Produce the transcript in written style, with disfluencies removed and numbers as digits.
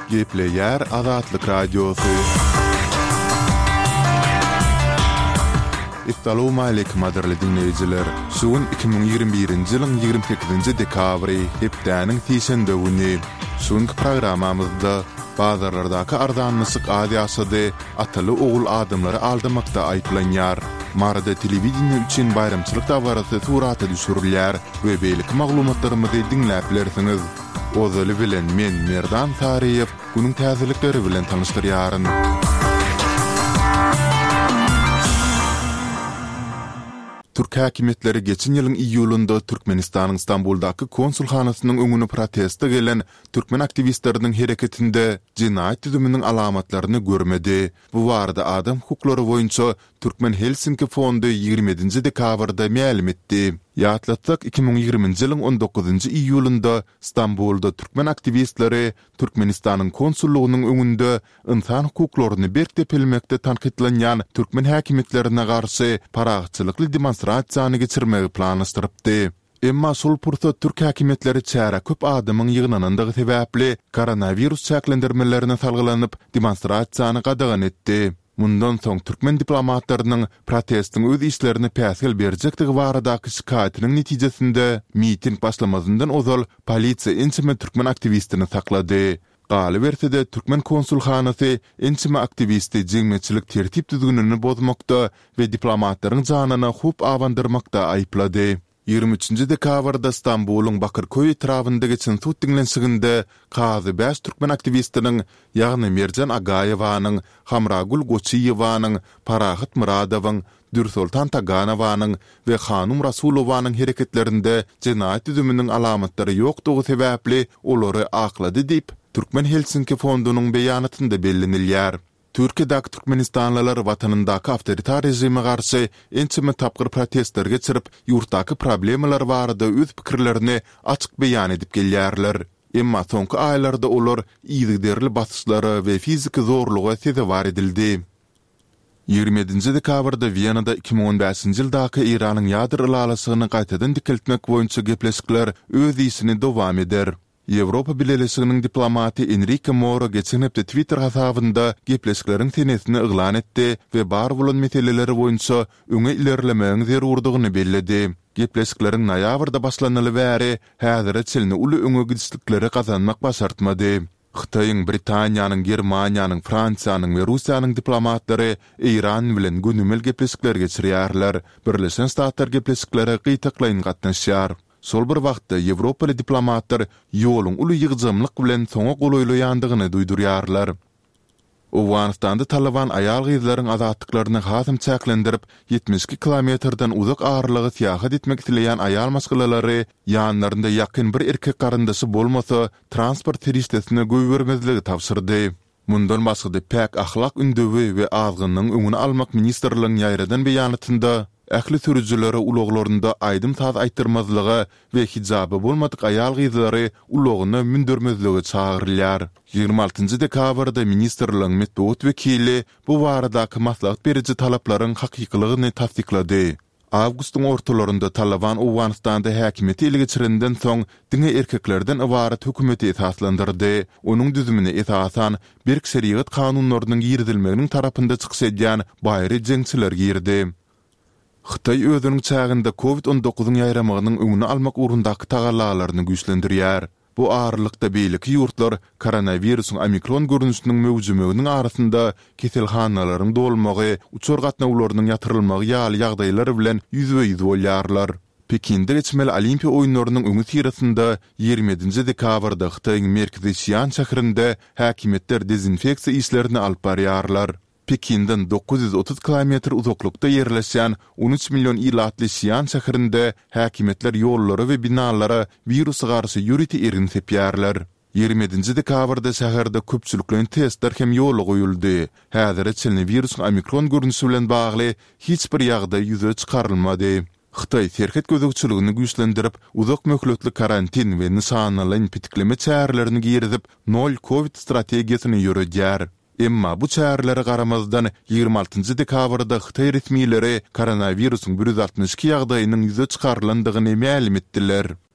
Gepleyer Azatlyk Radiosu. Assalamu alaykum aderli dinleyijiler. Şuun 2021-nji ýylyň 28-nji dekabry hepdäniň tiýşende güni. Şuňky programamyzda bazarlardaky arzanlysyk ýaşady ataly ogul adamlary aldamakda aýtlanýar. Marada telewiziýa üçin bayramçylyk dawarasy suraty düşürilýär we beýlik maglumatlarymyzy dinläp bilersiňiz. Ozaly bilen men Merdan Tariýew günüň täzelikleri bilen tanışdyrýaryn. Türk häkimetleri geçen ýylyň iýulynda Türkmenistanyň Istanbuldaky konsulhanasynyň öňüne protesta gelen türkmen aktivistleriniň hereketinde jinayet düzüminiň alamatlaryny görmedi. Bu barada adam hukuklary boýunça Türkmen Helsinki fondu 27-nji dekabrda ma'lum etdi. Ýatlatsak 2020-nji ýylyň 19-njy iýulynda Istanbulda türkmen aktivistleri Türkmenistanyň konsullugynyň öňünde insan hukuklaryny berkdepelmekde tanqidlenýän türkmen häkimetlerine garşy paragçylykly demonstrasiýany geçirmegi planlaşdyrypdy. Emma şol pursa Türk häkimetleri çäre köp adamyň ýygnanyndygy sebäpli koronavirus çäklendirmelerini salgylanyp demonstrasiýany gadagan etdi. Mundan soň türkmen diplomatlarynyň protestiň öz işlerini päsgel berjektigi baradaky şikaýatynyň netijesinde miting başlamazyndan ozal polisiýa ençime türkmen aktivistini saklady. Galy bersede türkmen konsulhanasy ençime aktivisti jeňmeçilik tertip düzgünini bozmakda we diplomatlaryň janyna hup awandyrmakda aýplady. 23-nji dekabrda Istanbul'un Bakırköy etrafında geçen sut dinlenşiginde Kazy 5 türkmen aktivistiniň ýagny Merjan Agayewanyň, Hamragul Goçiýewanyň, Parahat Muradowyň, Dürsultan Taganowanyň we Hanum Rasulowanyň hereketlerinde jinayet düzüminiň alamatlary ýokdugy sebäpli olary aklady diýip Türkmen Helsinki fondunyň beýanatynda bellenilýär. Türkiýe'däki Türkmenistanlylar watanyndaky awtoritar rejime garşy ençime tapgyr protestler geçirip ýurtdaky problemalar barada öz pikirlerini açyk beýan edip gelýärler. Emma soňky aýlarda olar ýygyderli basyşlary we fiziki zorlugy sezewar edildi. 27-nji dekabrda Wienada 2015-nji ýyldaky Iranyň ýadyr ýalasygyny gaýtadan dikiltmek boýunça gepleşikler öz ýysyny dowam eder. Ýewropa Birleşiginiň diplomaty Enrique Moro geçen hepde Twitter hasabynda gepleşikleriň tenesini yglan etdi we bar bolan meseleleri boýunça öňe ilerlemegiň zerurdygyny belledi. Gepleşikleriň noýabrda başlanyly bäri häzirde çelini uly öňe gidişlikleri gazanmak başartmady. Xitoýyň, Britaniýanyň, Germaniýanyň, Fransiýanyň we Russiýanyň diplomatlary Iran bilen günümel gepleşikler geçirýärler. Birleşen Ştatlar gepleşikleri gytaklaýyn gatnaşýar. Sol bir wagtda Ýewropaly diplomatlar ýoluň uly ýygjamlyk bilen soňa golaýlaýandygyny duýdurýarlar. Owganistanda Taliban aýal gyzlaryň azatlyklaryny hasym çäklendirip 72 kilometrden uzak aýrlygy syýahat etmek dileýän aýal masgalalary ýanlarynda ýakyn bir erkek garyndaşy bolmasa transport teristesine göýbermezligi tapşyrdy. Mundan başga pek ahlak ündöwi we azgynyň öňüni almak ministrligiň ýaýradan beýanatynda ähli sürüjilere ulaglarynda aýdym taz aýtyrmazlygy we hijaby bolmadyk aýal gyzlary ulagyny mündürmezligi çagyrylýar. 26-njy dekabrda ministrligiň medeniýet wekili bu baradaky maslahat beriji talaplaryň hakykylygyny tasdiklady. Awgustyň ortalarynda Taliban Owganistanda häkimeti ele geçirenden soň diňe erkeklerden ibaret hökümeti esaslandyrdy. Onuň düzümine esasan bir şeriýat kanunlarynyň ýerdilmeginiň tarapynda çykyş edýän baýry jeňçiler girdi. Xitoy özüniň çäginde COVID-19 ýaýramagynyň öňüni almak urundaky tagallalaryny güýçlendirýär. Bu ağırlykda beýleki ýurtlar koronawirusyň omikron görnüşiniň mewjudlygynyň arasynda keselhanalaryň dolmagy, uçur gatnawlarynyň ýatyrylmagy ýaly ýagdaýlary bilen ýüzbe-ýüz bolýarlar. Pekinde geçmeli Olimpiýa oýunlarynyň öňü tirasynda 27-nji dekabrda Xitoýyň merkezi Xi'an şäherinde häkimetler dezinfeksiýa işlerini alyp barýarlar. Pekinden 930 kilometr uzaklykda ýerleşýän 13 milyon ilatly Xi'an şäherinde häkimetler ýollary we binalara virusy garşy ýüriti erin sepýärler. 27-nji dekabrda şäherde köpçüliklerin testler hem ýola goýuldy. Häzirde çelni virusyň omikron görnüşi bilen bagly hiç bir ýagdaý ýüze çykarylmady. Xitoy serket gözegçiligini güýçlendirip, uzak möhletli karantin we nişanlanan pitikleme çärelerini giýerip, nol COVID strategiýasyny ýürüdýär. Emma bu çärelere garamazdan 26-njy dekabrda Xitoy resmiýetleri koronawirusyň 162 ýagdaýynyň ýüze çykarlandygyny ma'lum etdiler.